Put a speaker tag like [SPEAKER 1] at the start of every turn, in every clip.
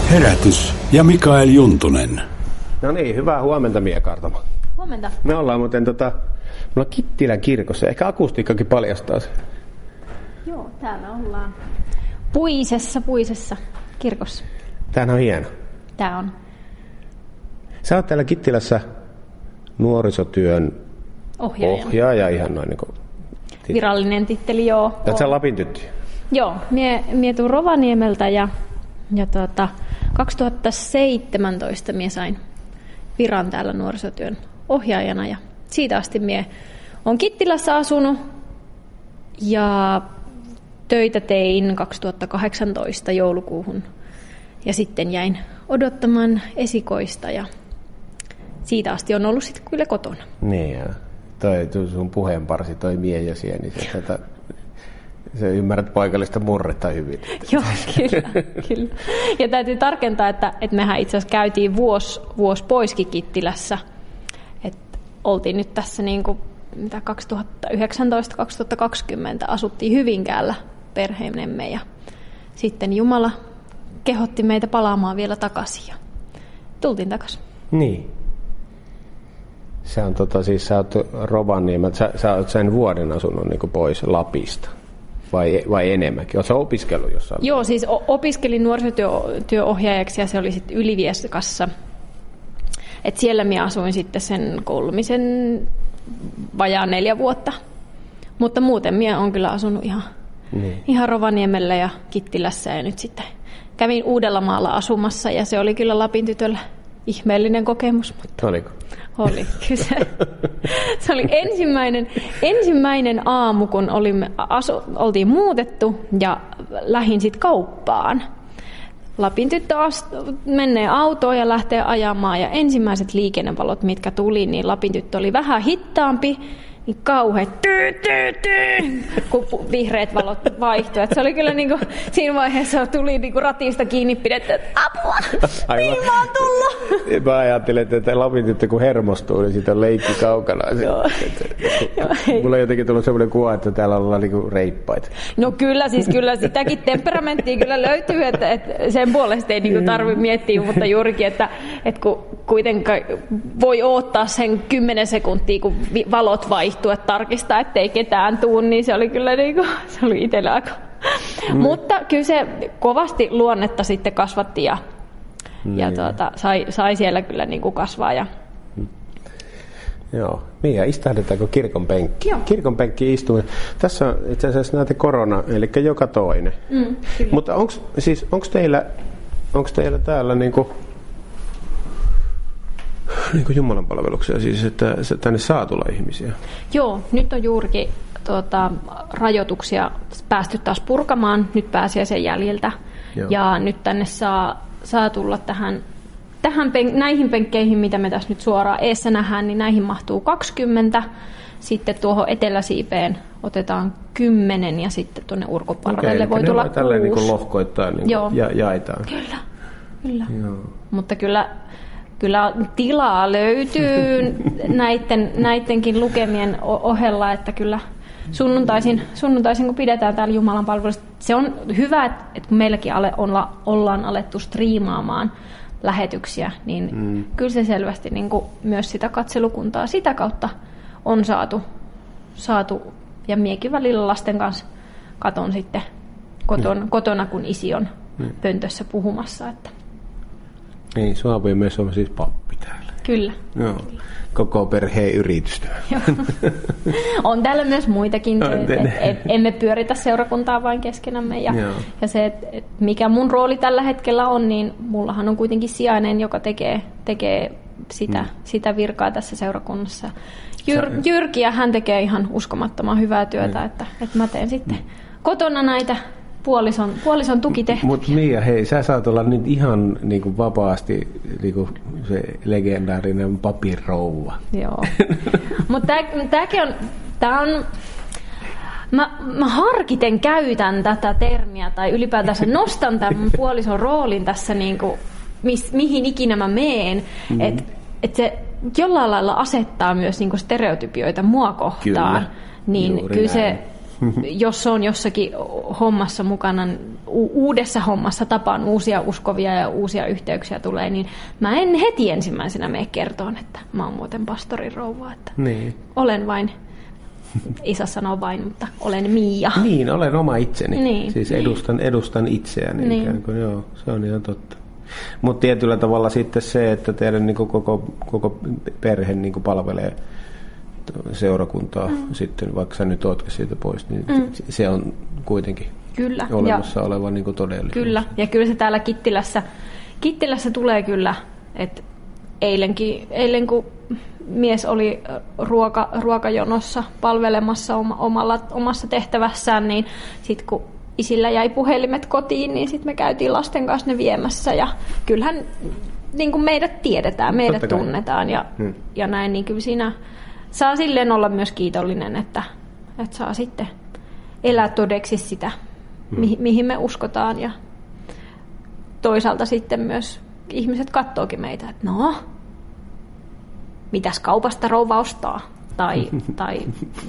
[SPEAKER 1] Herätys ja Mikael Juntunen.
[SPEAKER 2] No niin, hyvää huomenta, Mia Kartamo.
[SPEAKER 3] Huomenta.
[SPEAKER 2] Me ollaan muuten me ollaan Kittilän kirkossa. Ehkä akustiikkakin paljastaa se.
[SPEAKER 3] Joo, täällä ollaan puisessa kirkossa.
[SPEAKER 2] Tämähän on hieno.
[SPEAKER 3] Tää on.
[SPEAKER 2] Sä oot täällä Kittilässä nuorisotyön ohjaaja ihan noin niin kuin
[SPEAKER 3] virallinen titteli, joo.
[SPEAKER 2] Oot sä Lapin tyttö?
[SPEAKER 3] Joo, mie tuun Rovaniemeltä ja 2017 mie sain viran täällä nuorisotyön ohjaajana ja siitä asti mie on Kittilässä asunut ja töitä tein 2018 joulukuuhun ja sitten jäin odottamaan esikoista ja siitä asti on ollut sitten kyllä kotona.
[SPEAKER 2] Niin ja toi sun puheenparsi, toi Mie ja Sieni, se ymmärrät paikallista murretta hyvin.
[SPEAKER 3] Joo, kyllä. Ja täytyy tarkentaa, että mehän itse asiassa käytiin vuosi poiskin Kittilässä. Et oltiin nyt tässä niin kuin 2019-2020 asuttiin Hyvinkäällä perheinemme ja sitten Jumala kehotti meitä palaamaan vielä takaisin ja tultiin takaisin.
[SPEAKER 2] Niin. Se on siis sä oot Rovaniemeltä, sä oot sen vuoden asunut niin kuin pois Lapista. Vai enemmänkin? Oletko opiskellut jossain?
[SPEAKER 3] Joo, siis opiskelin nuorisotyöohjaajaksi ja se oli sitten Ylivieskassa. Et siellä minä asuin sitten sen 4 vuotta. Mutta muuten minä olen kyllä asunut ihan Rovaniemellä ja Kittilässä ja nyt sitten kävin Uudellamaalla asumassa ja se oli kyllä Lapin tytöllä ihmeellinen kokemus. Mutta
[SPEAKER 2] oliko?
[SPEAKER 3] Oli, kyllä se oli ensimmäinen aamu, kun oltiin muutettu ja lähdin sitten kauppaan. Lapin tyttö menee autoon ja lähtee ajamaan ja ensimmäiset liikennevalot, mitkä tuli, niin Lapin tyttö oli vähän hittaampi, niin kauhean kun vihreät valot vaihtui. Se oli kyllä niinku, siinä vaiheessa tuli niinku ratista kiinni pidetty, että apua, niin mä oon tullut.
[SPEAKER 2] Mä ajattelin, että Lapin tyttö kun hermostuu, niin siitä on leikki kaukana.
[SPEAKER 3] Joo.
[SPEAKER 2] Mulla on jotenkin tullut sellainen kuva, että täällä ollaan niinku reippaita.
[SPEAKER 3] No kyllä, siis kyllä sitäkin temperamenttia kyllä löytyy, että sen puolesta ei niinku tarvitse miettiä, mutta juurikin, että kun kuitenkaan voi odottaa sen 10 sekuntia, kun valot vaihtuu, että tarkistaa, ettei ketään tuu, niin se oli kyllä niinku, se oli itsellä aika. Mutta kyllä se kovasti luonnetta sitten kasvatti ja sai siellä kyllä niinku kasvaa. Ja
[SPEAKER 2] Joo. Mia, istahdetaanko kirkon penkki?
[SPEAKER 3] Joo.
[SPEAKER 2] Kirkon penkki istuu. Tässä on itse asiassa näitä korona, eli joka toinen. Mutta onko teillä täällä niinku jumalanpalveluksia, siis että tänne saa tulla ihmisiä?
[SPEAKER 3] Joo, nyt on juurikin rajoituksia päästy taas purkamaan nyt pääsiäisen jäljiltä. Joo. Ja nyt tänne saa tulla näihin penkkeihin, mitä me tässä nyt suoraan eessä nähdään, niin näihin mahtuu 20. Sitten tuohon eteläsiipeen otetaan 10 ja sitten tuonne Urkoparvelle voi tulla 6.
[SPEAKER 2] Tälleen niin kuin lohkoittain niin jaetaan.
[SPEAKER 3] Kyllä. Joo. Mutta kyllä tilaa löytyy näidenkin lukemien ohella, että kyllä sunnuntaisin kun pidetään täällä Jumalan palvelusta, se on hyvä, että kun meilläkin ollaan alettu striimaamaan lähetyksiä, niin kyllä se selvästi niin kuin myös sitä katselukuntaa sitä kautta on saatu ja miekin välillä lasten kanssa katon sitten kotona, kun isi on pöntössä puhumassa. Että.
[SPEAKER 2] Niin, Suavi myös on siis pappi täällä.
[SPEAKER 3] Kyllä.
[SPEAKER 2] Joo. Koko perheen yritystä.
[SPEAKER 3] On täällä myös muitakin. Emme pyöritä seurakuntaa vain keskenämme. Ja se, että mikä mun rooli tällä hetkellä on, niin mullahan on kuitenkin sijainen, joka tekee sitä virkaa tässä seurakunnassa. Jyrki ja hän tekee ihan uskomattoman hyvää työtä, että mä teen sitten kotona näitä puolison tukitehtäviä.
[SPEAKER 2] Mutta Mia, hei, sä saat olla nyt ihan niinku vapaasti niinku se legendaarinen papirouva.
[SPEAKER 3] Joo. Mutta tää on mä harkiten käytän tätä termiä tai ylipäätänsä nostan tämän mun puolison roolin tässä niinku mihin ikinä mä meen, että se jollain lailla asettaa myös niinku stereotypioita mua kohtaan. Kyllä se jos on jossakin hommassa mukana, uudessa hommassa tapaan uusia uskovia ja uusia yhteyksiä tulee, niin mä en heti ensimmäisenä mene kertoon, että mä oon muuten pastorin rouva. Että olen vain, isä sanoo vain, mutta olen Miia.
[SPEAKER 2] Niin, olen oma itseni. Niin, siis edustan itseäni. Niin. Ikään kuin, joo, se on ihan totta. Mutta tietyllä tavalla sitten se, että teidän niin koko perhe niin palvelee seurakuntaa sitten, vaikka sä nyt ootkin siitä pois, niin se on kuitenkin olemassa oleva niin todellisuus. Kyllä,
[SPEAKER 3] ja kyllä se täällä Kittilässä tulee kyllä, että eilen kun mies oli ruokajonossa palvelemassa omassa tehtävässään, niin sitten kun isillä jäi puhelimet kotiin, niin sitten me käytiin lasten kanssa ne viemässä, ja kyllähän niin kuin meidät tiedetään, meidät tunnetaan ja näin, niin kyllä siinä saa silleen olla myös kiitollinen, että saa sitten elää todeksi sitä, mihin me uskotaan, ja toisaalta sitten myös ihmiset katsookin meitä, että no, mitäs kaupasta rouva ostaa, tai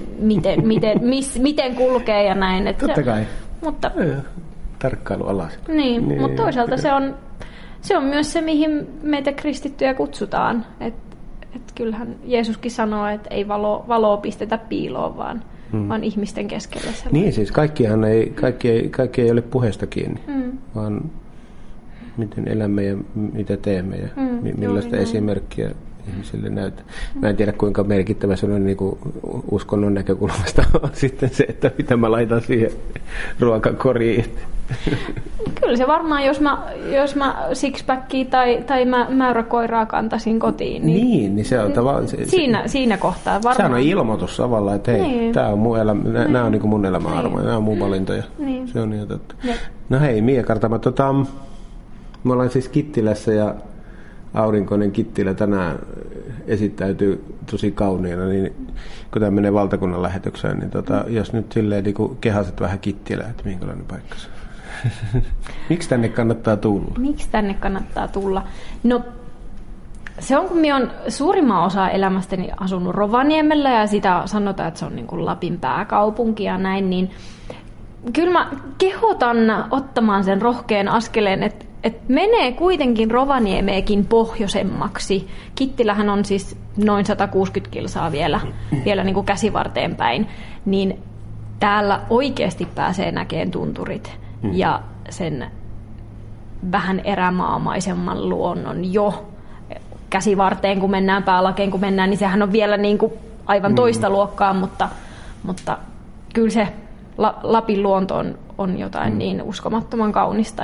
[SPEAKER 3] miten kulkee ja näin. Että
[SPEAKER 2] totta kai. Mutta tarkkailu alas.
[SPEAKER 3] Niin, mutta toisaalta se on myös se, mihin meitä kristittyjä kutsutaan. Et kyllähän Jeesuskin sanoo, että ei valoa pistetä piiloon, vaan ihmisten keskelle.
[SPEAKER 2] Niin, siis kaikki ei ole puheesta kiinni, vaan miten elämme ja mitä teemme ja millaista esimerkkiä ihmisille näyttää. Mä en tiedä, kuinka merkittävä sellainen niin kuin uskonnon näkökulmasta on sitten se, että mitä mä laitan siihen ruokakoriin.
[SPEAKER 3] Kyllä se varmaan, jos mä sixpackia tai mäyräkoiraa kantasin kotiin.
[SPEAKER 2] Niin se on tavallaan...
[SPEAKER 3] Siinä kohtaa varmaan.
[SPEAKER 2] Sehän on ilmoitus tavallaan, että hei, tää on mun elämä, nämä on niin kuin mun elämänarvoja, nämä on mun valintoja. Niin. Se on ihan totta. No hei, Miia Kartama, me ollaan siis Kittilässä ja aurinkoinen Kittilä tänään esittäytyy tosi kauniina, niin kun tämä menee valtakunnan lähetykseen, niin jos nyt silleen niin kehaset vähän Kittilää, että minkälainen paikka se on? Miksi tänne kannattaa tulla? No, se on, kun minä olen suurimman osa elämästäni asunut Rovaniemellä ja sitä sanotaan, että se on niin kuin Lapin pääkaupunki ja näin, niin kyllä mä kehotan ottamaan sen rohkean askeleen, että menee kuitenkin Rovaniemeekin pohjoisemmaksi. Kittilähän on siis noin 160 kilsaa vielä niin kuin käsivarteen päin, niin täällä oikeasti pääsee näkemään tunturit ja sen vähän erämaamaisemman luonnon jo käsivarteen, kun mennään, päälakeen kun mennään, niin sehän on vielä niin kuin aivan toista luokkaa, mutta kyllä se Lapin luonto on jotain niin uskomattoman kaunista.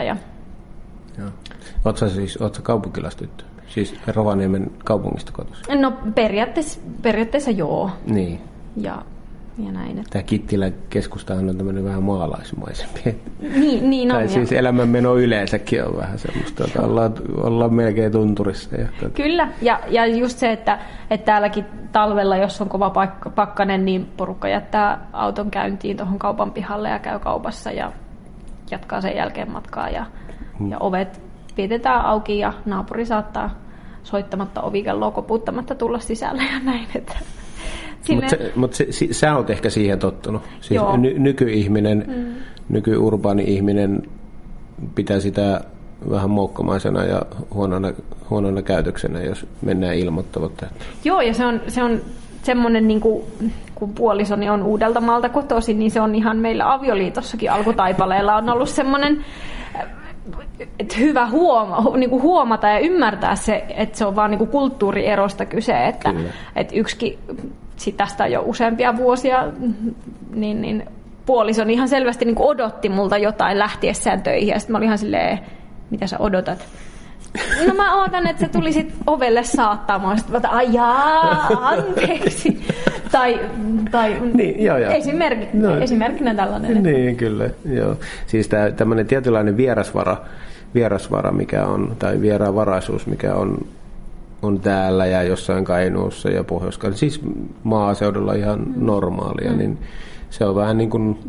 [SPEAKER 2] Oletko kaupunkilastyttö? Siis Rovaniemen kaupungista kotoisin?
[SPEAKER 3] No periaatteessa joo.
[SPEAKER 2] Niin.
[SPEAKER 3] Ja näin. Että...
[SPEAKER 2] Tämä Kittilän keskustahan on tämmöinen vähän maalaismaisempi.
[SPEAKER 3] Niin on.
[SPEAKER 2] Tai siis elämänmeno yleensäkin on vähän semmoista, että ollaan melkein tunturissa.
[SPEAKER 3] Kyllä, ja just se, että täälläkin talvella, jos on kova pakkanen, niin porukka jättää auton käyntiin tuohon kaupan pihalle ja käy kaupassa ja jatkaa sen jälkeen matkaa ja ovet pidetään auki ja naapuri saattaa soittamatta ovikelloa koputtamatta tulla sisälle ja näin.
[SPEAKER 2] Mutta sä oot ehkä siihen tottunut. Siis nykyihminen, nykyurbaani ihminen pitää sitä vähän moukkamaisena ja huonona käytöksenä, jos mennään ilmoittamatta.
[SPEAKER 3] Joo, ja se on semmoinen, niin kun puolisoni on Uudeltamaalta kotoisin, niin se on ihan meillä avioliitossakin alkutaipaleella on ollut semmoinen että hyvä huomata ja ymmärtää se, että se on vaan niin kulttuurierosta kyse, että yksikin, tästä on jo useampia vuosia, niin puolisoni ihan selvästi niin odotti multa jotain lähtiessään töihin, ja sitten mä olin ihan silleen, mitä sä odotat? No mä ootan, että sä tulisit ovelle saattamaan, sitten mä ai jaa, anteeksi. Tai niin, esimerkkinä tällainen.
[SPEAKER 2] Niin, kyllä. Joo. Siis tämmöinen tietynlainen vierasvara, mikä on, tai vieraanvaraisuus, mikä on täällä ja jossain Kainuussa ja Pohjois-Karjalassa, siis maaseudulla ihan normaalia, niin se on vähän niin kuin,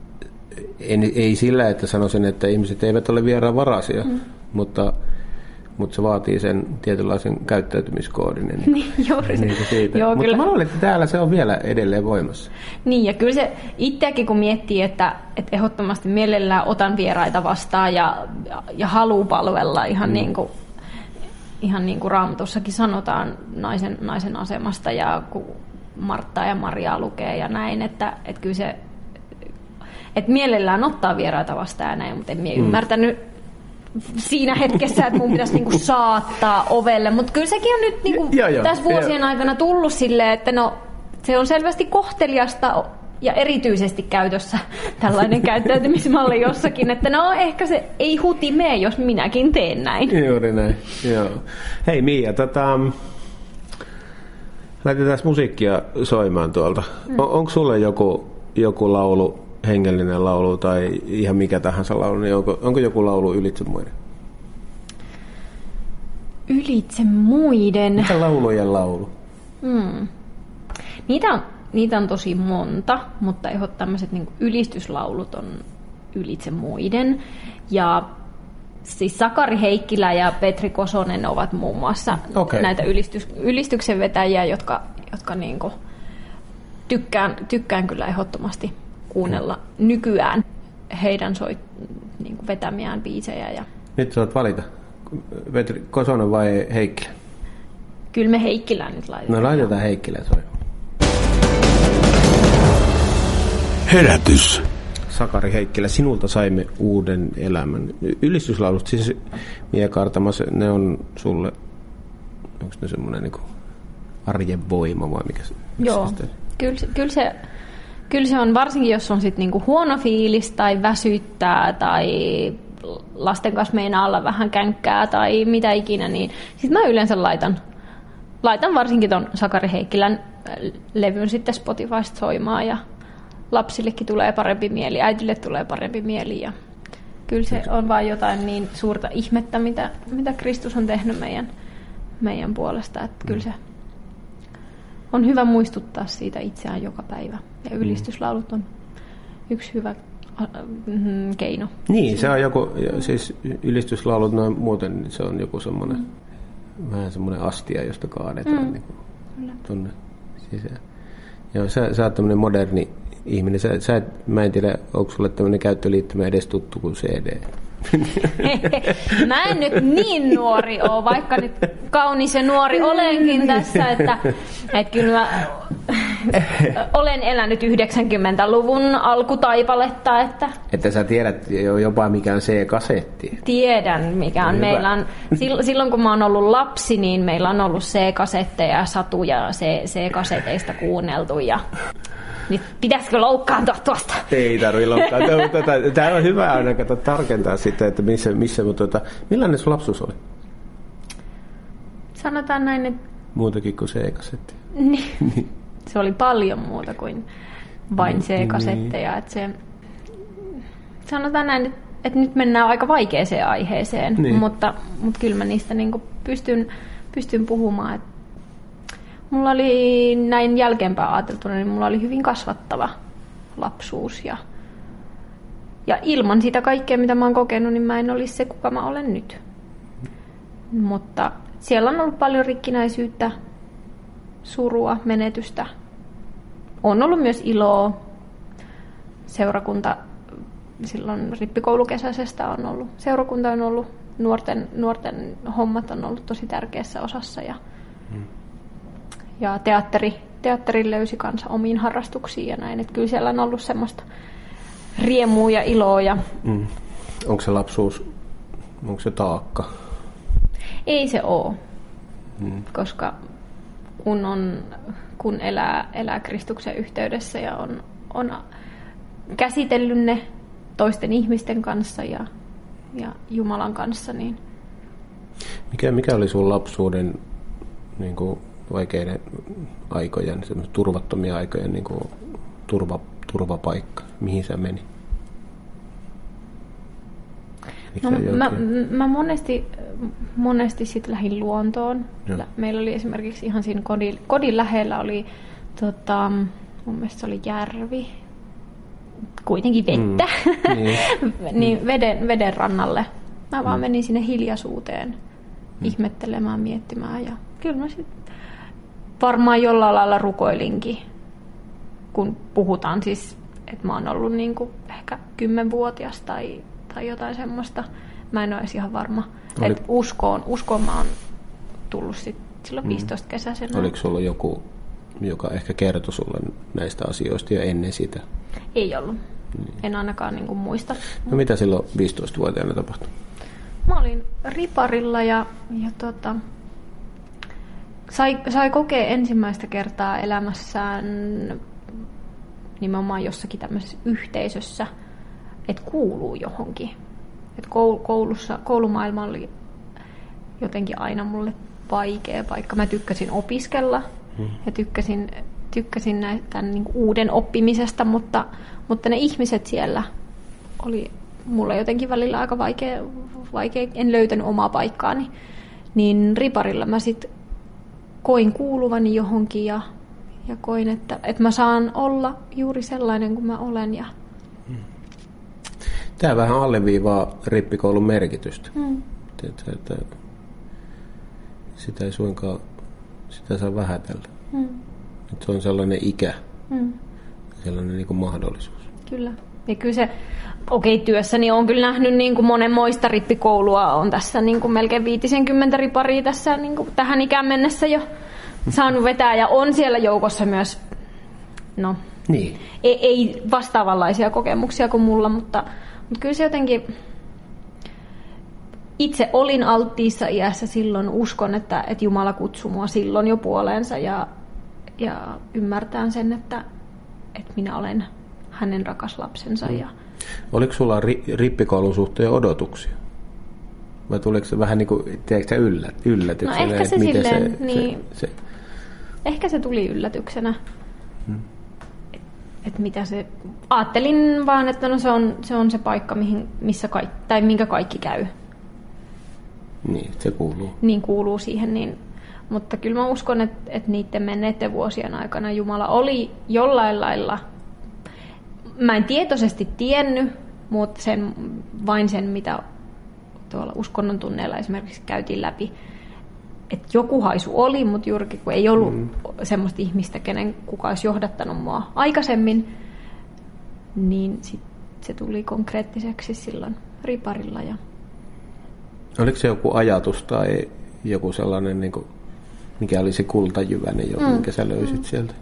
[SPEAKER 2] ei sillä, että sanoisin, että ihmiset eivät ole vieraanvaraisia, mutta mutta se vaatii sen tietynlaisen käyttäytymiskoodin.
[SPEAKER 3] Niin, juuri se.
[SPEAKER 2] Joo, mutta mä luulen, että täällä se on vielä edelleen voimassa.
[SPEAKER 3] Niin, ja kyllä se itseäkin kun miettii, että ehdottomasti mielellään otan vieraita vastaan ja haluaa palvella ihan niin kuin Raamatussakin sanotaan naisen asemasta ja kun Marttaa ja Mariaa lukee ja näin, että kyllä se, että mielellään ottaa vieraita vastaan ja näin, mutta en ymmärtänyt siinä hetkessä, että mun pitäisi niinku saattaa ovelle, mutta kyllä sekin on nyt niinku tässä vuosien aikana tullut silleen, että no se on selvästi kohteliasta ja erityisesti käytössä tällainen käyttäytymismalli jossakin, että no ehkä se ei huti mene, jos minäkin teen näin.
[SPEAKER 2] Juuri näin, joo. Hei Mia, laitetaan musiikkia soimaan tuolta. Onko sulle joku laulu, hengellinen laulu tai ihan mikä tahansa laulu, niin onko joku laulu ylitse muiden?
[SPEAKER 3] Ylitse muiden?
[SPEAKER 2] Mikä laulujen laulu?
[SPEAKER 3] Niitä on tosi monta, mutta tämmöiset niin ylistyslaulut on ylitse muiden. Ja siis Sakari Heikkilä ja Petri Kosonen ovat muun muassa näitä ylistyksen vetäjiä, jotka niin kuin tykkään kyllä ehdottomasti kuunnella nykyään heidän niin kuin vetämiään biisejä. Ja
[SPEAKER 2] nyt saat valita, Petri Kosonen vai Heikkilä?
[SPEAKER 3] Kyllä me Heikkilään nyt laitetaan.
[SPEAKER 2] No laitetaan Heikkilä soimaan.
[SPEAKER 1] Herätys.
[SPEAKER 2] Sakari Heikkilä, sinulta saimme uuden elämän. Ylistyslaulut, siis Mia Kartamas, ne on sulle, onko ne semmoinen niin kuin arjen voima vai mikä se?
[SPEAKER 3] Joo, kyllä se on, varsinkin jos on sit niinku huono fiilis tai väsyttää tai lasten kanssa meinaa olla vähän känkkää tai mitä ikinä, niin sit mä yleensä laitan varsinkin ton Sakari Heikkilän levyn sitten Spotifysta soimaan ja lapsillekin tulee parempi mieli, äidille tulee parempi mieli ja kyllä se on vaan jotain niin suurta ihmettä, mitä Kristus on tehnyt meidän puolesta, että kyllä se on hyvä muistuttaa siitä itseään joka päivä ja ylistyslaulut on yksi hyvä keino.
[SPEAKER 2] Niin, se on joku, siis ylistyslaulut noin muuten, se on joku semmoinen vähän semmoinen astia, josta kaadetaan niin tuonne sisään. Joo, sä oot tämmöinen moderni ihminen. Mä en tiedä, onko sulle tämmöinen käyttöliittymä edes tuttu kuin CD?
[SPEAKER 3] Mä en nyt niin nuori ole, vaikka nyt kaunis ja nuori olenkin tässä, että kyllä mä olen elänyt 90-luvun alkutaipaletta. Että
[SPEAKER 2] sä tiedät jopa mikä on C-kasetti.
[SPEAKER 3] Tiedän mikä on. Meillä on, silloin kun mä oon ollut lapsi, niin meillä on ollut C-kasetteja ja satuja C-kaseteista kuunneltu ja nyt pitäisikö loukkaantua tuosta?
[SPEAKER 2] Ei tarvitse loukkaantua. Tämä on hyvä aina tarkentaa sitä, että missä mutta millainen sun lapsuus oli?
[SPEAKER 3] Sanotaan näin, että
[SPEAKER 2] muutakin kuin C-kasetti.
[SPEAKER 3] Niin. Se oli paljon muuta kuin vain C-kasetteja. Että se, sanotaan näin, että nyt mennään aika vaikeeseen aiheeseen, mutta kyllä mä niistä niin pystyn puhumaan. Että mulla oli näin jälkeenpäin ajateltuna, niin mulla oli hyvin kasvattava lapsuus ja ilman sitä kaikkea, mitä mä oon kokenut, niin mä en olisi se, kuka mä olen nyt. Mutta siellä on ollut paljon rikkinäisyyttä, surua, menetystä. On ollut myös iloa. Seurakunta, silloin rippikoulukesäisestä on ollut. Seurakunta on ollut, nuorten hommat on ollut tosi tärkeässä osassa ja teatteri löysi kanssa omiin harrastuksiin ja näin. Että kyllä siellä on ollut semmoista riemua ja iloa.
[SPEAKER 2] Onko se lapsuus, onko se taakka?
[SPEAKER 3] Ei se ole, koska kun elää Kristuksen yhteydessä ja on käsitellyt ne toisten ihmisten kanssa ja Jumalan kanssa. Niin.
[SPEAKER 2] Mikä oli sun lapsuuden niin kuin vaikeiden aikojen, turvattomia aikojen niin kuin turvapaikka? Mihin sä meni?
[SPEAKER 3] No, mä monesti sit lähdin luontoon. Meillä oli esimerkiksi ihan siinä kodin lähellä oli, mun mielestä se oli järvi, kuitenkin vettä, niin veden rannalle. Mä vaan menin sinne hiljaisuuteen ihmettelemään, miettimään. Ja kyllä mä sitten varmaan jollain lailla rukoilinkin, kun puhutaan siis, että mä oon ollut niin kuin ehkä 10-vuotias tai jotain semmoista. Mä en ole edes ihan varma. Että uskoon mä oon tullut silloin 15 kesäisenä.
[SPEAKER 2] Oliko sulla joku, joka ehkä kertoi sulle näistä asioista jo ennen sitä?
[SPEAKER 3] Ei ollut. En ainakaan niin kuin muista.
[SPEAKER 2] No mitä silloin 15-vuotiaana tapahtui?
[SPEAKER 3] Mä olin riparilla ja sai kokea ensimmäistä kertaa elämässään nimenomaan jossakin tämmöisessä yhteisössä, että kuuluu johonkin. Et koulumaailma oli jotenkin aina mulle vaikea paikka. Mä tykkäsin opiskella ja tykkäsin tämän niin kuin uuden oppimisesta, mutta ne ihmiset siellä oli mulle jotenkin välillä aika vaikea. En löytänyt omaa paikkaani. Niin riparilla mä sitten koin kuuluvani johonkin ja koin, että mä saan olla juuri sellainen kuin mä olen.
[SPEAKER 2] Tämä vähän alleviivaa rippikoulun merkitystä. Sitä ei suinkaan sitä saa vähätellä. Että se on sellainen ikä, sellainen niin kuin mahdollisuus.
[SPEAKER 3] Kyllä. Ja kyllä se, työssäni olen kyllä nähnyt niin kuin monenmoista rippikoulua. On tässä niin kuin melkein 50 riparia tässä niin kuin tähän ikään mennessä jo saanut vetää. Ja on siellä joukossa myös, ei vastaavanlaisia kokemuksia kuin mulla, mutta kyllä se jotenkin, itse olin alttiissa iässä silloin, uskon, että Jumala kutsui mua silloin jo puoleensa ja ymmärtään sen, että minä olen hänen rakas lapsensa.
[SPEAKER 2] Oliko sulla rippikoulun suhteen odotuksia? Vai tuliko se vähän niin kuin, tiedätkö, yllätyksenä?
[SPEAKER 3] No ehkä se silleen, ehkä se tuli yllätyksenä. Että mitä se, ajattelin vaan, että se on se paikka, minkä kaikki käy.
[SPEAKER 2] Niin, se kuuluu.
[SPEAKER 3] Niin kuuluu siihen, niin. Mutta kyllä mä uskon, että niiden menneiden vuosien aikana Jumala oli jollain lailla, mä en tietoisesti tiennyt, mutta vain sen, mitä tuolla uskonnon tunneilla esimerkiksi käytiin läpi, että joku haisu oli, mutta juurikin kun ei ollut semmoista ihmistä, kenen kuka olisi johdattanut mua aikaisemmin, niin sit se tuli konkreettiseksi silloin riparilla.
[SPEAKER 2] Oliko se joku ajatus tai joku sellainen, niin kuin, mikä oli se kultajyvänen, minkä sä löysit sieltä?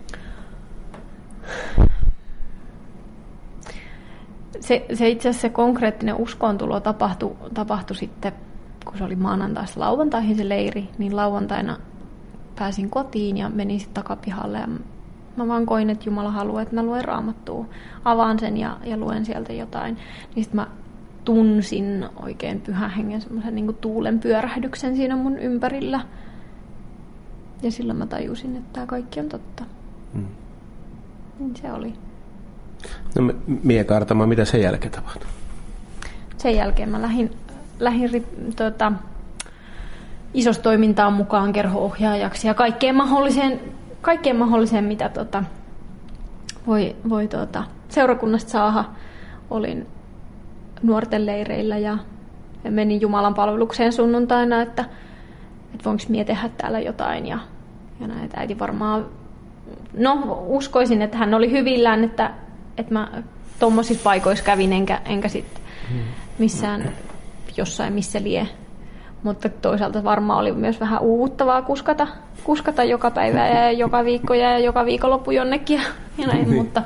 [SPEAKER 3] Se itse asiassa se konkreettinen uskoontulo tapahtui sitten, kun se oli maanantaista lauantaihin se leiri, niin lauantaina pääsin kotiin ja menin sitten takapihalle. Ja mä vaan koin, että Jumala haluaa, että mä luen Raamattua. Avaan sen ja luen sieltä jotain. Niin sitten mä tunsin oikein Pyhän Hengen semmoisen niin kuin tuulen pyörähdyksen siinä mun ympärillä. Ja silloin mä tajusin, että tämä kaikki on totta. Niin se oli.
[SPEAKER 2] No Mie Kaartama, mitä sen jälkeen tapahtui?
[SPEAKER 3] Sen jälkeen mä lähdin isostoimintaan mukaan kerho-ohjaajaksi ja kaikkeen mahdolliseen mitä voi seurakunnasta saada. Olin nuorten leireillä ja menin Jumalan palvelukseen sunnuntaina, että voinko mie tehdä täällä jotain ja näin, että äiti varmaan, uskoisin, että hän oli hyvillään, että mä tommosissa paikoissa kävin enkä sitten missään jossain missä lie. Mutta toisaalta varmaan oli myös vähän uuvuttavaa kuskata joka päivä ja joka viikko ja joka viikonloppu jonnekin ja näin, mutta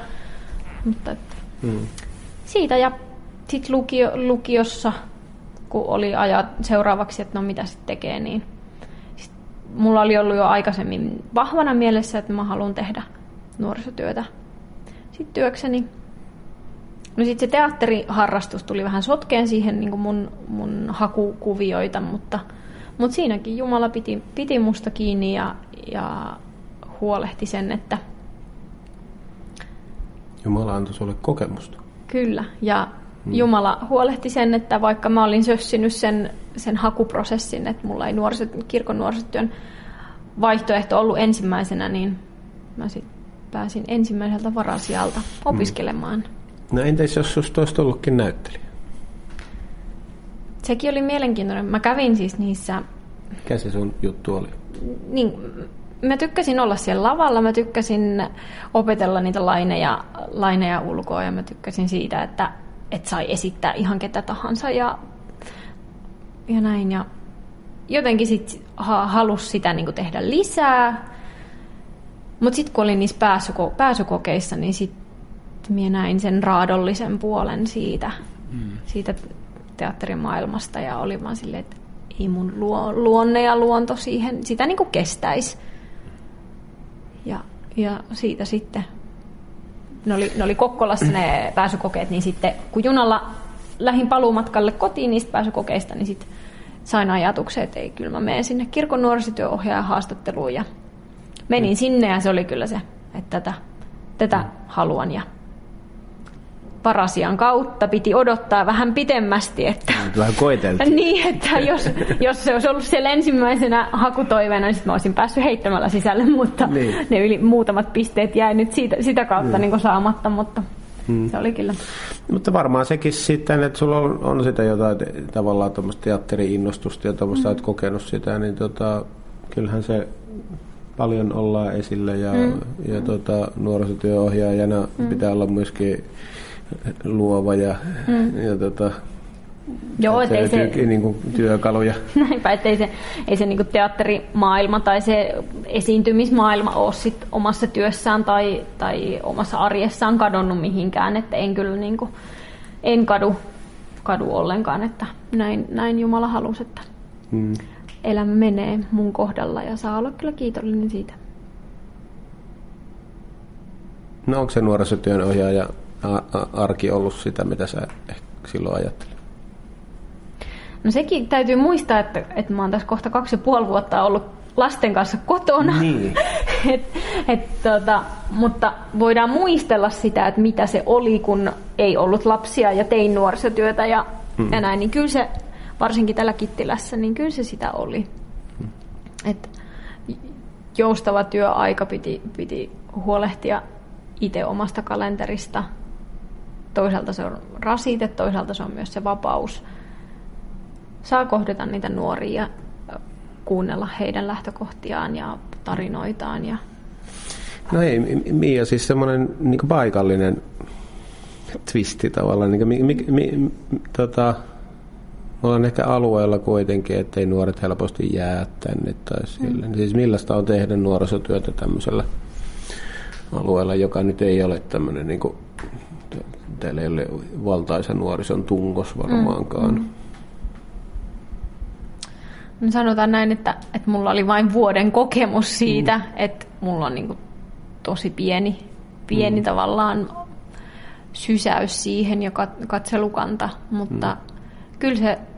[SPEAKER 3] siitä ja sitten lukiossa, kun oli ajat seuraavaksi, että mitä sitten tekee, niin mulla oli ollut jo aikaisemmin vahvana mielessä, että mä haluan tehdä nuorisotyötä sitten työkseni. No sitten se teatteriharrastus tuli vähän sotkeen siihen niin kuin mun hakukuvioita, mutta siinäkin Jumala piti musta kiinni ja huolehti sen, että
[SPEAKER 2] Jumala antoi sulle kokemusta.
[SPEAKER 3] Kyllä, ja Jumala huolehti sen, että vaikka mä olin sössinyt sen hakuprosessin, että mulla ei kirkon nuorisotyön vaihtoehto ollut ensimmäisenä, niin mä sitten pääsin ensimmäiseltä varasijalta opiskelemaan.
[SPEAKER 2] No entäs jos susta olisi tullutkin näyttelijä?
[SPEAKER 3] Sekin oli mielenkiintoinen. Mä kävin siis niissä
[SPEAKER 2] Mikä se sun juttu oli?
[SPEAKER 3] Niin, mä tykkäsin olla siellä lavalla, mä tykkäsin opetella niitä laineja ulkoa ja mä tykkäsin siitä, että sai esittää ihan ketä tahansa ja näin. Ja jotenkin sit halusi sitä niin kuin tehdä lisää, mutta sitten kun olin niissä pääsykokeissa, niin sitten minä näin sen raadollisen puolen siitä teatterimaailmasta ja oli vaan silleen, että ei mun luonne ja luonto sitä niin kuin kestäisi. Ja siitä sitten, ne oli Kokkolassa ne pääsykokeet, niin sitten kun junalla lähdin paluumatkalle kotiin niistä pääsykokeista, niin sitten sain ajatuksen, että ei, kyllä mä menen sinne kirkon nuorisotyöohjaajan haastatteluun ja menin sinne ja se oli kyllä se, että tätä haluan ja Parasian kautta piti odottaa vähän pitemmästi. Että
[SPEAKER 2] vähän koeteltiin.
[SPEAKER 3] Niin, että jos se olisi ollut siellä ensimmäisenä hakutoiveena, niin sitten mä olisin päässyt heittämällä sisälle, mutta niin. Ne muutamat pisteet jäi nyt sitä kautta niin saamatta, mutta se oli kyllä.
[SPEAKER 2] Mutta varmaan sekin sitten, että sulla on sitä jotain tavallaan tuommoista teatteri-innostusta ja tuommoista, olet kokenut sitä, niin kyllähän se paljon ollaan esillä ja nuorisotyöohjaajana pitää olla myöskin luova ja
[SPEAKER 3] joo, ettei se
[SPEAKER 2] niin kuin työkaluja.
[SPEAKER 3] Näinpä, ettei se niin kuin teatterimaailma tai se esiintymismaailma ole sit omassa työssään tai omassa arjessaan kadonnut mihinkään, että en kyllä niin kuin, en kadu ollenkaan, että näin Jumala halusi, että elämä menee mun kohdalla ja saa olla kyllä kiitollinen siitä.
[SPEAKER 2] No onko se nuorisotyönohjaaja arki ollut sitä, mitä sä silloin ajattelit?
[SPEAKER 3] No sekin täytyy muistaa, että mä oon tässä kohta 2,5 vuotta ollut lasten kanssa kotona. Niin. Mutta voidaan muistella sitä, että mitä se oli, kun ei ollut lapsia ja tein nuorisotyötä ja näin. Niin kyllä se, varsinkin tällä Kittilässä, niin kyllä se sitä oli. Että joustava työaika piti huolehtia itse omasta kalenterista. Toisaalta se on rasite, toisaalta se on myös se vapaus. Saa kohdata niitä nuoria ja kuunnella heidän lähtökohtiaan ja tarinoitaan. Ja
[SPEAKER 2] no ei, Mia, siis semmoinen niin paikallinen twisti tavallaan. Niin me ollaan ehkä alueella kuitenkin, ettei nuoret helposti jää tänne tai sille. Siis millaista on tehdä nuorisotyötä tämmöisellä alueella, joka nyt ei ole tämmöinen, niin kuin, täällä ei ole valtaisa nuorison tungos varmaankaan.
[SPEAKER 3] No sanotaan näin, että mulla oli vain vuoden kokemus siitä, että mulla on niin kuin tosi pieni tavallaan sysäys siihen ja katselukanta, mutta kyllä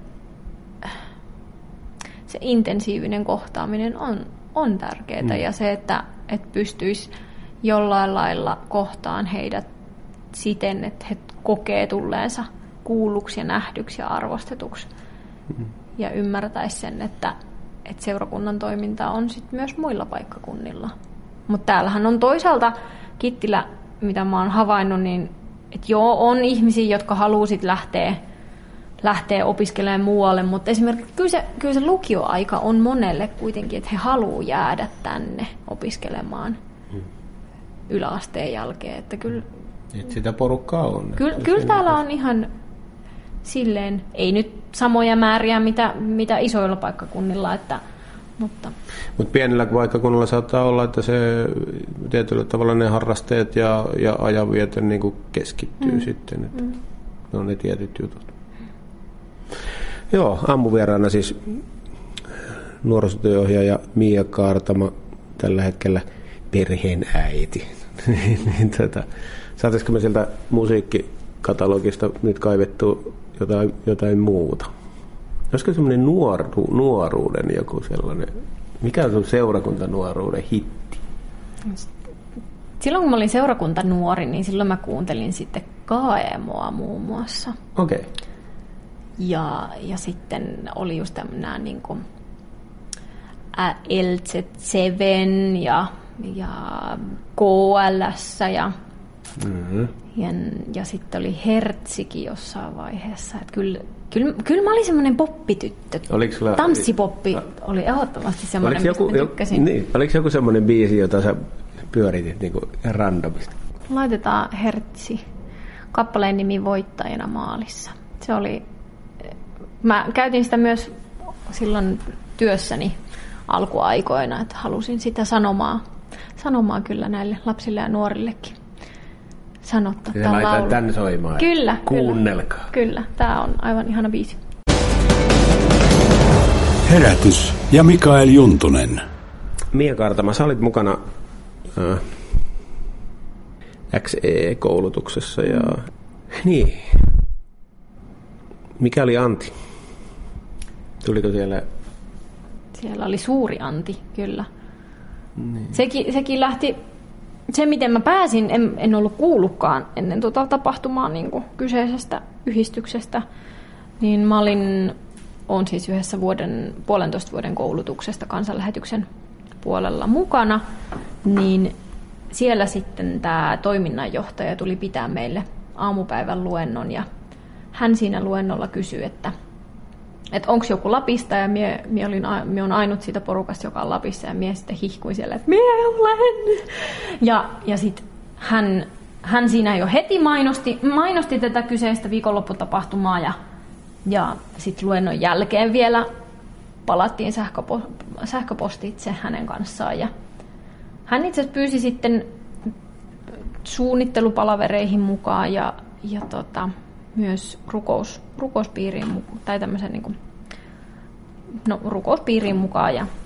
[SPEAKER 3] se intensiivinen kohtaaminen on tärkeää ja se, että pystyisi jollain lailla kohtaan heidät siten, että he kokee tulleensa kuulluksi ja nähdyksi ja arvostetuksi ja ymmärtäisi sen, että seurakunnan toiminta on sit myös muilla paikkakunnilla. Mutta täällähän on toisaalta Kittilä, mitä mä oon havainnut, niin että joo, on ihmisiä, jotka haluaa sit lähteä opiskelemaan muualle, mutta esimerkiksi kyllä se lukioaika on monelle kuitenkin, että he haluaa jäädä tänne opiskelemaan yläasteen jälkeen. Että kyllä,
[SPEAKER 2] että sitä porukkaa on.
[SPEAKER 3] Kyllä täällä on ihan silleen, ei nyt samoja määriä, mitä isoilla paikkakunnilla, mutta
[SPEAKER 2] pienellä paikkakunnalla saattaa olla, että se tietyllä tavalla ne harrasteet ja ajanvieto niin kuin keskittyy sitten. Että ne on ne tietyt jutut. Joo, aamuvieraana siis nuorisotyöohjaaja Mia Kaartama, tällä hetkellä perheen äiti. Saataisiko me sieltä musiikkikatalogista nyt kaivettua jotain muuta? Olisiko semmoinen nuoruuden joku sellainen, mikä on sun seurakuntanuoruuden hitti?
[SPEAKER 3] Silloin kun mä olin seurakuntanuori, niin silloin mä kuuntelin sitten KMOa muun muassa.
[SPEAKER 2] Okei. Okay.
[SPEAKER 3] Ja sitten oli just nämä niin kuin LZ7 ja KLS ja
[SPEAKER 2] Mm-hmm.
[SPEAKER 3] Ja sitten oli hertsikin jossain vaiheessa. Että kyllä mä olin semmoinen poppityttö. Tanssipoppi oli ehdottomasti semmoinen, mistä mä tykkäsin.
[SPEAKER 2] Niin, oliko joku semmoinen biisi, jota sä pyöritit niin kuin randomisti?
[SPEAKER 3] Laitetaan hertsi. Kappaleen nimi Voittajana maalissa. Se oli... Mä käytin sitä myös silloin työssäni alkuaikoina, että halusin sitä sanomaa kyllä näille lapsille ja nuorillekin sanottaa.
[SPEAKER 2] Ja laitan tänne soimaan.
[SPEAKER 3] Kyllä.
[SPEAKER 2] Kuunnelkaa.
[SPEAKER 3] Kyllä, tää on aivan ihana biisi.
[SPEAKER 1] Herätys ja Mikael Juntunen.
[SPEAKER 2] Mia Kartama, sä olit mukana XE-koulutuksessa ja... Niin. Mikä oli anti? Tuliko siellä...
[SPEAKER 3] Siellä oli suuri anti, kyllä. Niin. Sekin lähti... Se, miten mä pääsin, en ollut kuullutkaan ennen tapahtumaa niin kuin kyseisestä yhdistyksestä. Niin mä olen siis yhdessä 1,5 vuoden koulutuksesta kansanlähetyksen puolella mukana. Niin siellä sitten tämä toiminnanjohtaja tuli pitää meille aamupäivän luennon. Ja hän siinä luennolla kysyi, että onko joku Lapista, ja mie olen ainut siitä porukasta, joka on Lapissa, ja mie sitten hihkuin siellä, että mie olen. Ja sitten hän siinä jo heti mainosti tätä kyseistä viikonlopputapahtumaa, ja sitten luennon jälkeen vielä palattiin sähköpostitse hänen kanssaan, ja hän itse asiassa pyysi sitten suunnittelupalavereihin mukaan, ja myös rukouspiiriin tai tämmöisen niin rukouspiiriin mukaan ja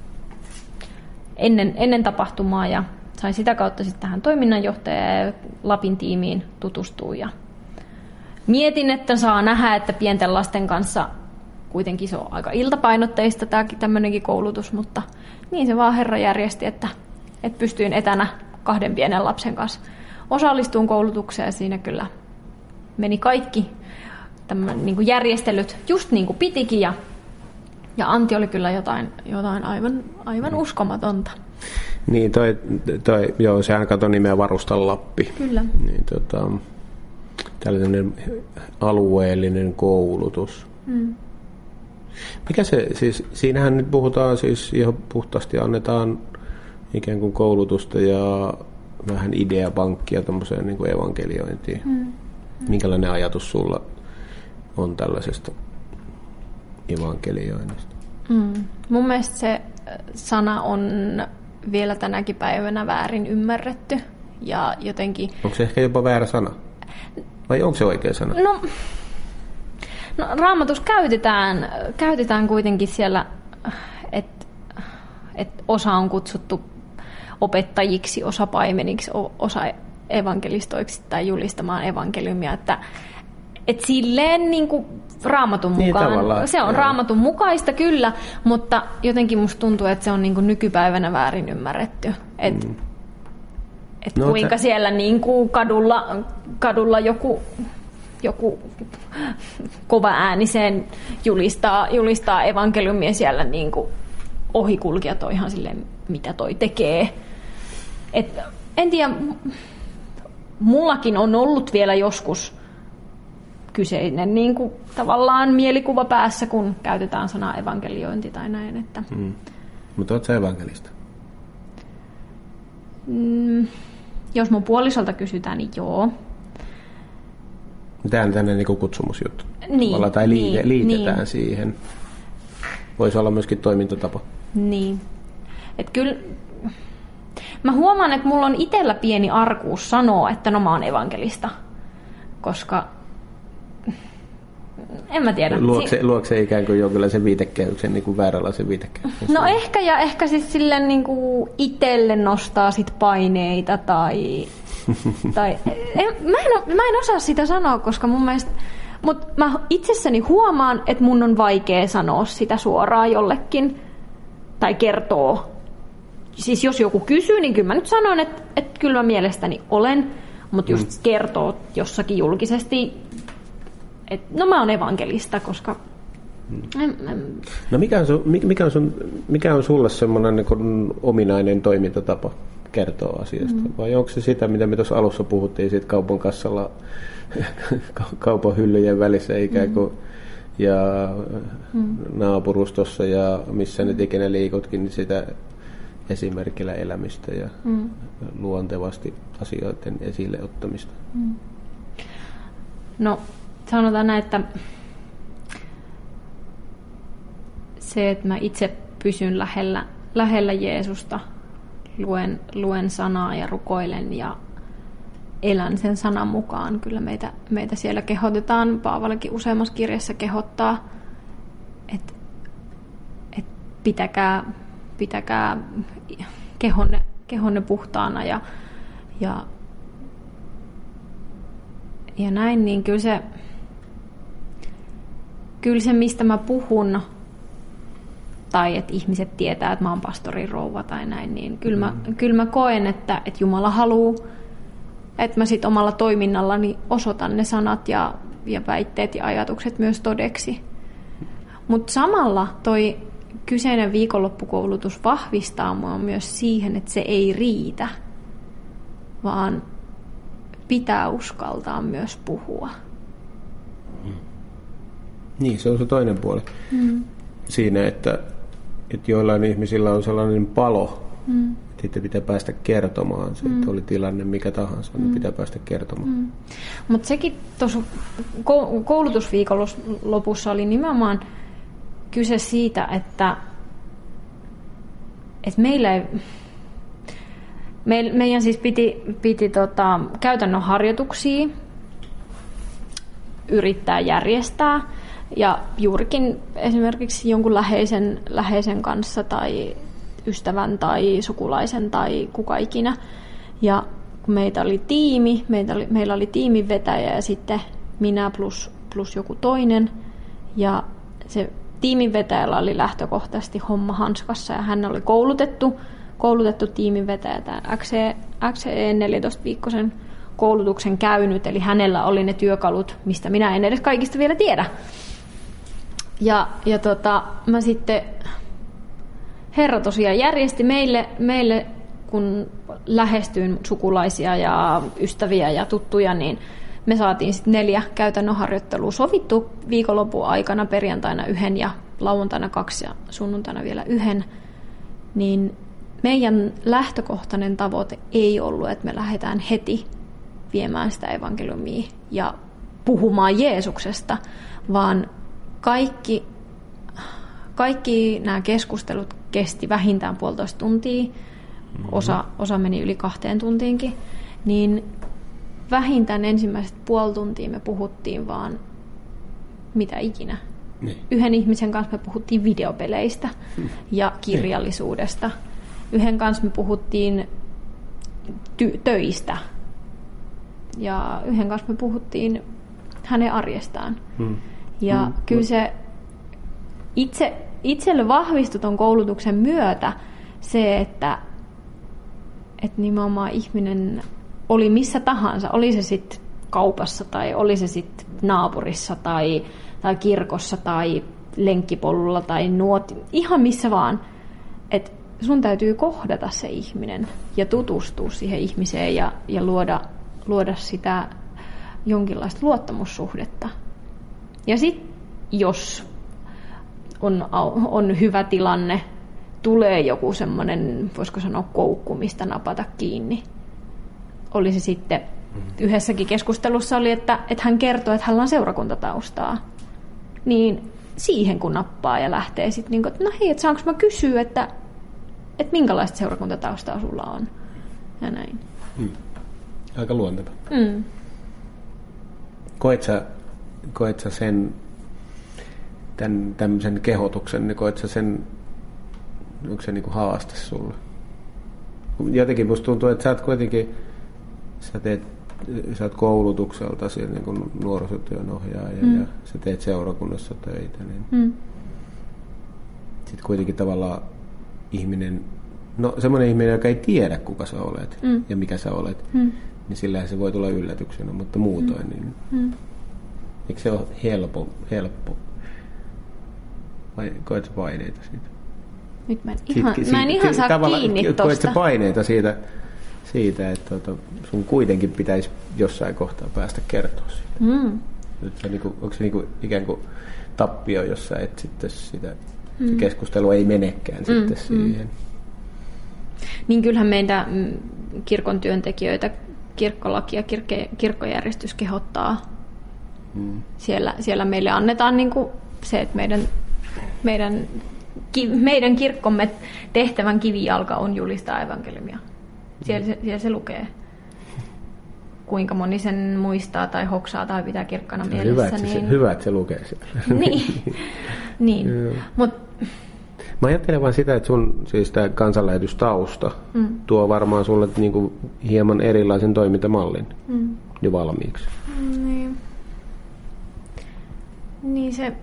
[SPEAKER 3] ennen tapahtumaa, ja sain sitä kautta sitten tähän toiminnanjohtajaan ja Lapin tiimiin tutustua, ja mietin, että saa nähdä, että pienten lasten kanssa kuitenkin se on aika iltapainotteista tämmöinenkin koulutus, mutta niin se vaan Herra järjesti, että pystyin etänä 2 pienen lapsen kanssa osallistumaan koulutukseen, ja siinä kyllä meni kaikki niin kuin järjestelyt just niin kuin pitikin, ja anti oli kyllä jotain aivan uskomatonta.
[SPEAKER 2] Niin, joo, sehän katsoi nimeä Varusta Lappi.
[SPEAKER 3] Kyllä.
[SPEAKER 2] Niin, tällainen alueellinen koulutus. Mm. Mikä se, siis siinähän nyt puhutaan siis ihan puhtaasti, annetaan ikään kuin koulutusta ja vähän ideapankkia tommoseen niin kuin evankeliointiin. Mm. Minkälainen ajatus sulla on tällaisesta evankelioinnista?
[SPEAKER 3] Mun mielestä se sana on vielä tänäkin päivänä väärin ymmärretty. Ja jotenkin...
[SPEAKER 2] Onko se ehkä jopa väärä sana? Vai onko se oikea sana?
[SPEAKER 3] No Raamatussa käytetään kuitenkin siellä, että osa on kutsuttu opettajiksi, osa paimeniksi, osa evankelistoiksi tai julistamaan evankeliumia, että silleen niin kuin Raamatun mukaan. Niin, se on Raamatun mukaista kyllä, mutta jotenkin musta tuntuu, että se on niin kuin nykypäivänä väärin ymmärretty. Kuinka siellä niin kuin kadulla joku kovaääniseen julistaa evankeliumia, siellä niin kuin ohikulkijat on ihan silleen, mitä toi tekee. En tiedä, mullakin on ollut vielä joskus kyseinen niin kuin tavallaan mielikuva päässä, kun käytetään sanaa evankeliointi tai näin. Että...
[SPEAKER 2] Mutta ootko sä evankelista?
[SPEAKER 3] Jos mun puolisolta kysytään, niin joo.
[SPEAKER 2] Tämä on tämmöinen niin kutsumusjuttu.
[SPEAKER 3] Niin,
[SPEAKER 2] tai liitetään siihen. Voisi olla myöskin toimintatapa.
[SPEAKER 3] Niin. Että kyllä... Mä huomaan, että mulla on itsellä pieni arkuus sanoa, että mä oon evankelista. Koska... En mä tiedä.
[SPEAKER 2] Luokse ikään kuin jonkinlaisen viitekehyksen, niin kuin vääränlaisen viitekehyksen?
[SPEAKER 3] No ehkä siis silleen niin kuin itselle nostaa sit paineita tai mä en osaa sitä sanoa, koska mun mielestä... Mutta mä itsessäni huomaan, että mun on vaikea sanoa sitä suoraan jollekin tai kertoo. Siis jos joku kysyy, niin kyllä mä nyt sanon, että kyllä mä mielestäni olen, mutta just kertoo jossakin julkisesti, että no mä oon evankelista, koska...
[SPEAKER 2] No mikä on sulle semmoinen niin kuin ominainen toimintatapa? kertoo asiasta. Vai onko se sitä, mitä me tuossa alussa puhuttiin siitä kaupan kassalla, kaupan hyllyjen välissä ikään kuin, ja naapurustossa ja missä nyt ikinä liikutkin, niin sitä esimerkillä elämistä ja luontevasti asioiden esille ottamista.
[SPEAKER 3] No, sanotaan näin, että se, että mä itse pysyn lähellä Jeesusta, luen sanaa ja rukoilen ja elän sen sanan mukaan. Kyllä meitä siellä kehotetaan, Paavalikin useammassa kirjassa kehottaa, että pitäkää kehonne puhtaana ja näin, niin kyllä se mistä mä puhun, tai että ihmiset tietää, että mä oon pastorin rouva tai näin, niin kyllä mä koen, että Jumala haluaa, että mä sit omalla toiminnallani osoitan ne sanat ja väitteet ja ajatukset myös todeksi. Mutta samalla toi kyseinen viikonloppukoulutus vahvistaa mua myös siihen, että se ei riitä, vaan pitää uskaltaa myös puhua.
[SPEAKER 2] Niin, se on se toinen puoli. Siinä, että joillain ihmisillä on sellainen palo, että sitten pitää päästä kertomaan se, että oli tilanne mikä tahansa, niin pitää päästä kertomaan.
[SPEAKER 3] Mutta sekin tuossa koulutusviikon lopussa oli nimenomaan kyse siitä, että meidän siis piti käytännön harjoituksia yrittää järjestää, ja juurikin esimerkiksi jonkun läheisen kanssa tai ystävän tai sukulaisen tai kuka ikinä. Ja kun meitä oli tiimi, meillä oli tiiminvetäjä ja sitten minä plus joku toinen. Ja se tiiminvetäjällä oli lähtökohtaisesti homma hanskassa ja hän oli koulutettu tiiminvetäjä, tämä XCE 14-viikkoisen koulutuksen käynyt, eli hänellä oli ne työkalut, mistä minä en edes kaikista vielä tiedä. Ja mä sitten, Herra tosiaan järjesti meille, kun lähestyin sukulaisia ja ystäviä ja tuttuja, niin me saatiin sitten 4 käytännön harjoittelua sovittu viikonlopun aikana, perjantaina 1 ja lauantaina 2 ja sunnuntaina vielä 1. Niin meidän lähtökohtainen tavoite ei ollut, että me lähdetään heti viemään sitä evankeliumia ja puhumaan Jeesuksesta, vaan kaikki nämä keskustelut kesti vähintään 1,5 tuntia, osa meni yli 2 tuntiinkin, niin vähintään ensimmäiset 0,5 tuntia me puhuttiin vaan mitä ikinä. Yhden ihmisen kanssa me puhuttiin videopeleistä ja kirjallisuudesta. Yhden kanssa me puhuttiin töistä. Ja yhden kanssa me puhuttiin hänen arjestaan. Ja kyllä se itselle vahvistui ton koulutuksen myötä se, että nimenomaan ihminen oli missä tahansa. Oli se sitten kaupassa tai oli se sitten naapurissa tai kirkossa tai lenkkipolulla tai ihan missä vaan. Että sun täytyy kohdata se ihminen ja tutustua siihen ihmiseen ja luoda sitä jonkinlaista luottamussuhdetta. Ja sitten jos on hyvä tilanne, tulee joku semmoinen, voisiko sanoa koukku, mistä napata kiinni. Oli se sitten, yhdessäkin keskustelussa oli, että hän kertoo, että hänellä on seurakuntataustaa. Niin siihen kun nappaa ja lähtee sitten, niin että no hei, että saanko mä kysyä, että minkälaista seurakuntataustaa sulla on. Ja näin.
[SPEAKER 2] Aika luonteva. Koet sä sen tämmöisen kehotuksen, niin koet sä sen, onko se niin kuin haaste sulle? Jotenkin musta tuntuu, että sä oot kuitenkin, sä oot koulutukselta siellä niin kuin nuorisotyön ohjaaja ja sä teet seurakunnassa töitä, niin sitten kuitenkin tavallaan ihminen, semmoinen ihminen, joka ei tiedä kuka sä olet ja mikä sä olet, niin sillähän se voi tulla yllätyksenä, mutta muutoin, niin eikö se ole helppo? Vai koet sä paineita siitä?
[SPEAKER 3] Nyt mä en ihan saa kiinni tosta.
[SPEAKER 2] Koet sä paineita siitä, siitä, että sun kuitenkin pitäisi jossain kohtaa päästä kertoa siitä. Onko se ikään kuin tappio, jossa et sitten sitä se keskustelu ei menekään sitten siihen?
[SPEAKER 3] Niin kyllähän meitä kirkon työntekijöitä kirkkolaki ja kirkkojärjestys kehottaa. Siellä meille annetaan niin kuin se, että meidän kirkkomme tehtävän kivijalka on julistaa evankeliumia. Siellä se lukee. Kuinka moni sen muistaa tai hoksaa tai pitää kirkkana mielessä.
[SPEAKER 2] Hyvä, että se lukee siellä.
[SPEAKER 3] niin.
[SPEAKER 2] Mä ajattelen vaan sitä, että sun siis tämä kansanlähetystausta tuo varmaan sulle niinku hieman erilaisen toimintamallin jo valmiiksi.
[SPEAKER 3] Niin se...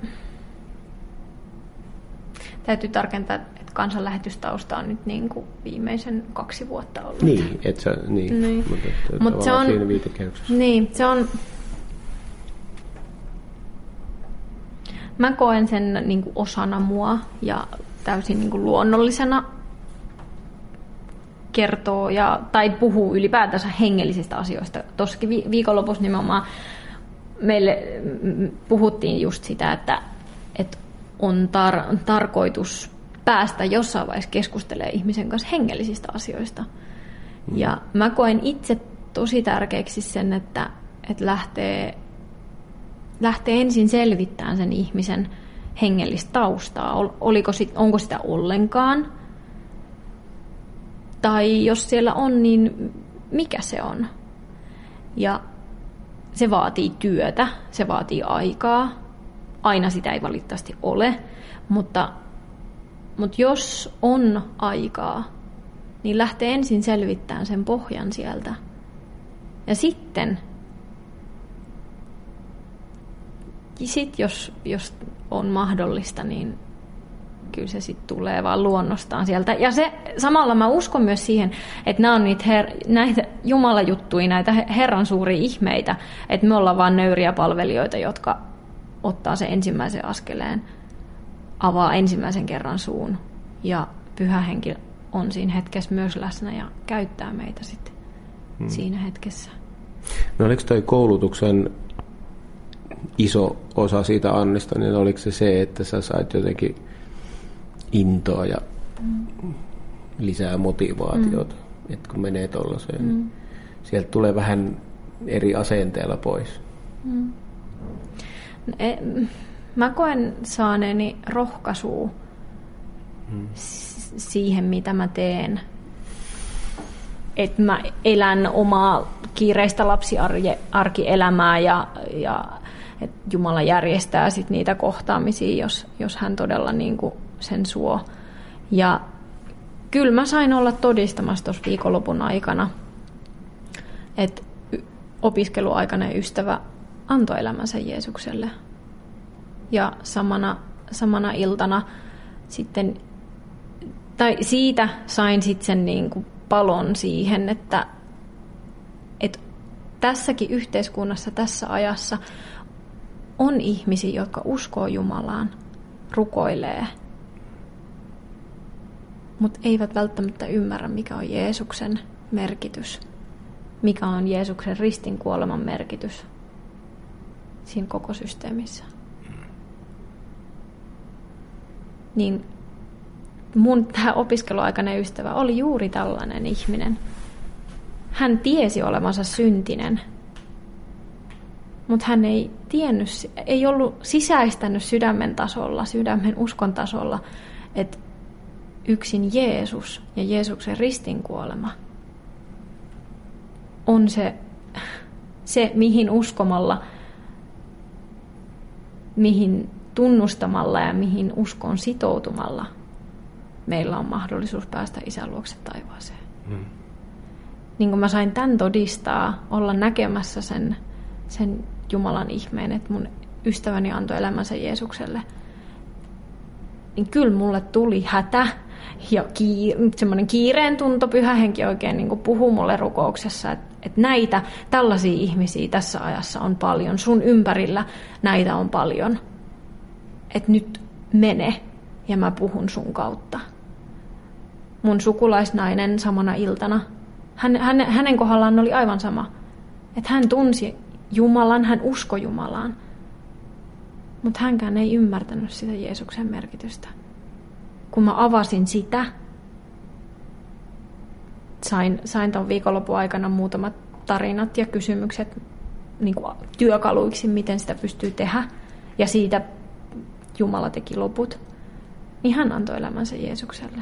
[SPEAKER 3] Täytyy tarkentaa, että kansanlähetystausta on nyt niin kuin viimeisen 2 vuotta ollut.
[SPEAKER 2] Niin. Mutta se on siinä viitekehyksessä.
[SPEAKER 3] Niin, se on... Mä koen sen niin kuin osana mua ja täysin niin kuin luonnollisena kertoo tai puhuu ylipäätänsä hengellisistä asioista. Tuossakin viikonlopussa nimenomaan meille puhuttiin just sitä, että on tarkoitus päästä jossain vaiheessa keskustelemaan ihmisen kanssa hengellisistä asioista. Ja mä koen itse tosi tärkeäksi sen, että lähtee ensin selvittämään sen ihmisen hengellistä taustaa. Onko sitä ollenkaan? Tai jos siellä on, niin mikä se on? Ja se vaatii työtä, se vaatii aikaa. Aina sitä ei valitettavasti ole, mutta jos on aikaa, niin lähtee ensin selvittämään sen pohjan sieltä. Ja sitten jos on mahdollista, niin kyllä se sitten tulee vaan luonnostaan sieltä. Ja se, samalla mä uskon myös siihen, että nämä on näitä Jumalajuttuja, näitä Herran suuria ihmeitä, että me ollaan vaan nöyriä palvelijoita, jotka ottaa sen ensimmäisen askeleen, avaa ensimmäisen kerran suun ja Pyhä Henki on siinä hetkessä myös läsnä ja käyttää meitä sitten siinä hetkessä.
[SPEAKER 2] No oliko toi koulutuksen iso osa siitä Annista, niin oliko se, että sä sait jotenkin intoa ja lisää motivaatiota, että kun menee tollaiseen, niin sieltä tulee vähän eri asenteella pois?
[SPEAKER 3] Mä koen saaneeni rohkaisua siihen, mitä mä teen. Että mä elän omaa kiireistä lapsiarkielämää ja että Jumala järjestää sit niitä kohtaamisia, jos hän todella niinku sen suo. Ja kyllä mä sain olla todistamassa tuossa viikonlopun aikana, että opiskeluaikainen ystävä antoi elämänsä Jeesukselle. Ja samana iltana sitten, tai siitä sain sitten sen niin kuin palon siihen, että tässäkin yhteiskunnassa, tässä ajassa on ihmisiä, jotka uskoo Jumalaan, rukoilee, mutta eivät välttämättä ymmärrä, mikä on Jeesuksen merkitys, mikä on Jeesuksen ristin kuoleman merkitys siinä koko systeemissä. Niin mun tämä opiskeluaikainen ystävä oli juuri tällainen ihminen. Hän tiesi olevansa syntinen, mutta hän ei tiennyt, ei ollut sisäistänyt sydämen tasolla, sydämen uskon tasolla, että yksin Jeesus ja Jeesuksen ristinkuolema on se mihin uskomalla, mihin tunnustamalla ja mihin uskoon sitoutumalla meillä on mahdollisuus päästä Isän luokse taivaaseen. Niin kuin mä sain tämän todistaa, olla näkemässä sen Jumalan ihmeen, että mun ystäväni antoi elämänsä Jeesukselle, niin kyllä mulle tuli hätä ja semmoinen kiireen tunto. Pyhä Henki oikein niin kuin puhuu mulle rukouksessa, että näitä tällaisia ihmisiä tässä ajassa on paljon. Sun ympärillä näitä on paljon. Että nyt mene ja mä puhun sun kautta. Mun sukulaisnainen samana iltana Hänen kohdallaan oli aivan sama. Että hän tunsi Jumalan, hän uskoi Jumalaan. Mutta hänkään ei ymmärtänyt sitä Jeesuksen merkitystä. Kun mä avasin sitä, sain ton viikonlopun aikana muutamat tarinat ja kysymykset niin kuin työkaluiksi, miten sitä pystyy tehdä. Ja siitä Jumala teki loput. Niin hän antoi elämänsä Jeesukselle.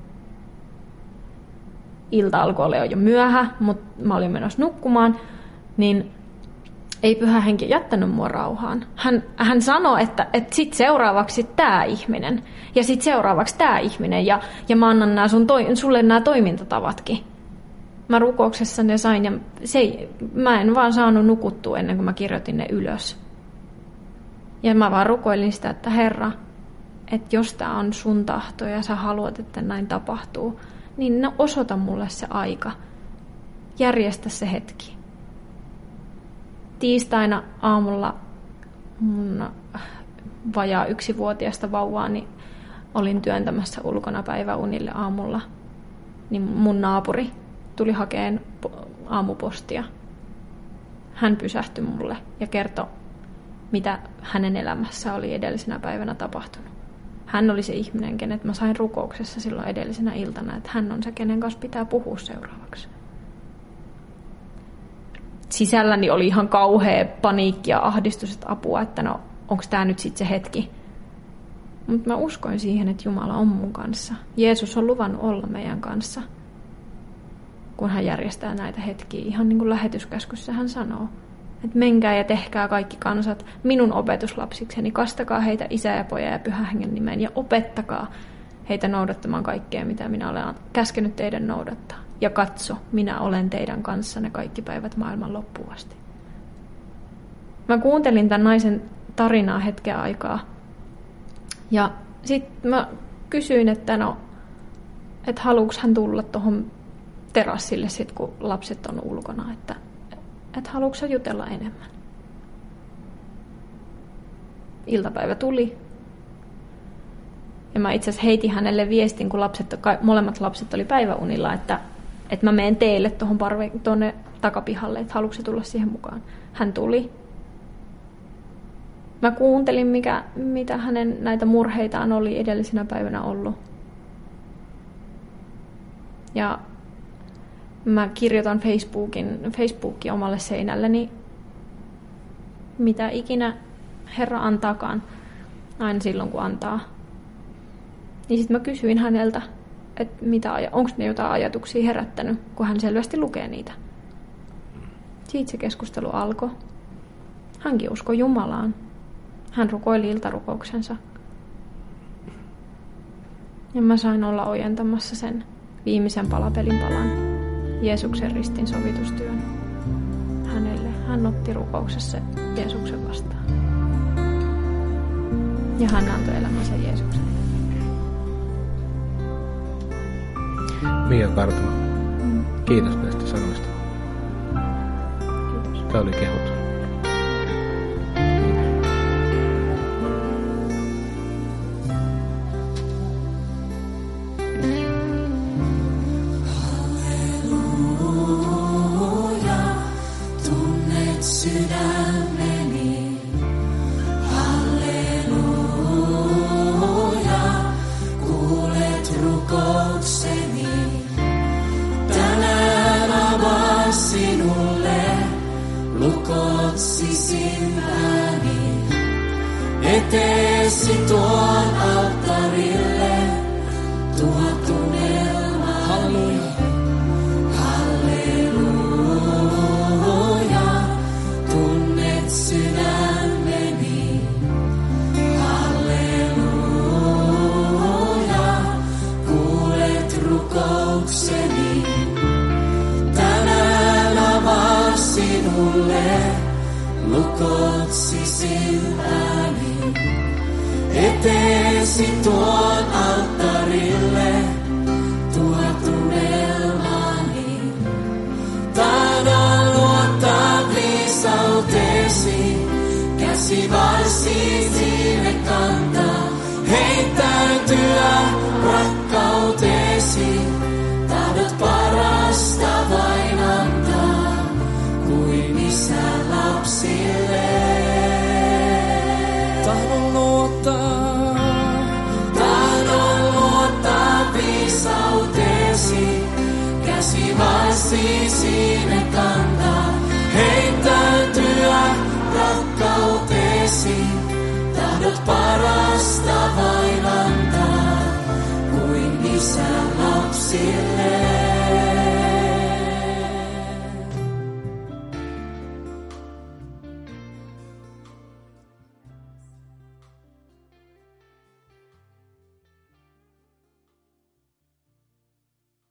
[SPEAKER 3] Ilta alkoi olla jo myöhä, mutta mä olin menossa nukkumaan, niin ei Pyhä Henki jättänyt mua rauhaan. Hän sanoi, että sit seuraavaksi tämä ihminen ja sit seuraavaksi tämä ihminen ja mä annan sulle nämä toimintatavatkin. Mä rukouksessa ne sain ja mä en vaan saanut nukuttua ennen kuin mä kirjoitin ne ylös. Ja mä vaan rukoilin sitä, että Herra, että jos tää on sun tahto ja sä haluat, että näin tapahtuu, niin osoita mulle se aika. Järjestä se hetki. Tiistaina aamulla mun vajaa 1-vuotiaasta vauvaani olin työntämässä ulkona päiväunille aamulla. Niin mun naapuri tuli hakeen aamupostia. Hän pysähtyi mulle ja kertoi, mitä hänen elämässä oli edellisenä päivänä tapahtunut. Hän oli se ihminen, kenet mä sain rukouksessa silloin edellisenä iltana, että hän on se, kenen kanssa pitää puhua seuraavaksi. Sisälläni oli ihan kauhea paniikki ja ahdistus, että apua, että no, onko tämä nyt sitten se hetki. Mutta mä uskoin siihen, että Jumala on mun kanssa. Jeesus on luvannut olla meidän kanssa, kun hän järjestää näitä hetkiä. Ihan niin kuin lähetyskäskyssä hän sanoo, että menkää ja tehkää kaikki kansat minun opetuslapsikseni, kastakaa heitä Isä ja Poja ja Pyhän Hengen nimeen ja opettakaa heitä noudattamaan kaikkea, mitä minä olen käskenyt teidän noudattaa. Ja katso, minä olen teidän kanssanne kaikki päivät maailman loppuun asti. Mä kuuntelin tämän naisen tarinaa hetken aikaa. Ja sitten mä kysyin, että haluuks hän tulla tuohon terassille sit, kun lapset on ulkona, että haluuks hän jutella enemmän. Iltapäivä tuli. Ja mä itse asiassa heitin hänelle viestin, kun molemmat lapset oli päiväunilla, että mä menen teille tuonne takapihalle, että haluatko tulla siihen mukaan. Hän tuli. Mä kuuntelin, mitä hänen näitä murheitaan oli edellisenä päivänä ollut. Ja mä kirjoitan Facebookin omalle seinälleni, mitä ikinä Herra antaakaan, aina silloin kun antaa. Niin sitten mä kysyin häneltä, että onko ne jotain ajatuksia herättänyt, kun hän selvästi lukee niitä. Siitä se keskustelu alkoi. Hänkin uskoi Jumalaan. Hän rukoili iltarukouksensa. Ja mä sain olla ojentamassa sen viimeisen palapelin palan, Jeesuksen ristin sovitustyön hänelle. Hän otti rukouksessa Jeesuksen vastaan. Ja hän antoi elämänsä Jeesukselle.
[SPEAKER 2] Mia Kartuma, kiitos näistä sanoista.
[SPEAKER 3] Kiitos.
[SPEAKER 2] Tämä oli kehut.
[SPEAKER 4] Eteesi tuon alttarille tuhat unelmaa. Halleluja. Halleluja. Tunnet sydämeni. Halleluja. Kuulet rukoukseni. Tänään avaan sinulle lukot sisiltäni. Eteesi tuon alttarille tuhat unelmaani. Tahdon luottaa viisauteesi, käsi varsiin sinne kantaa. Heittäytyä rakkauteesi, tahdot parasta sille.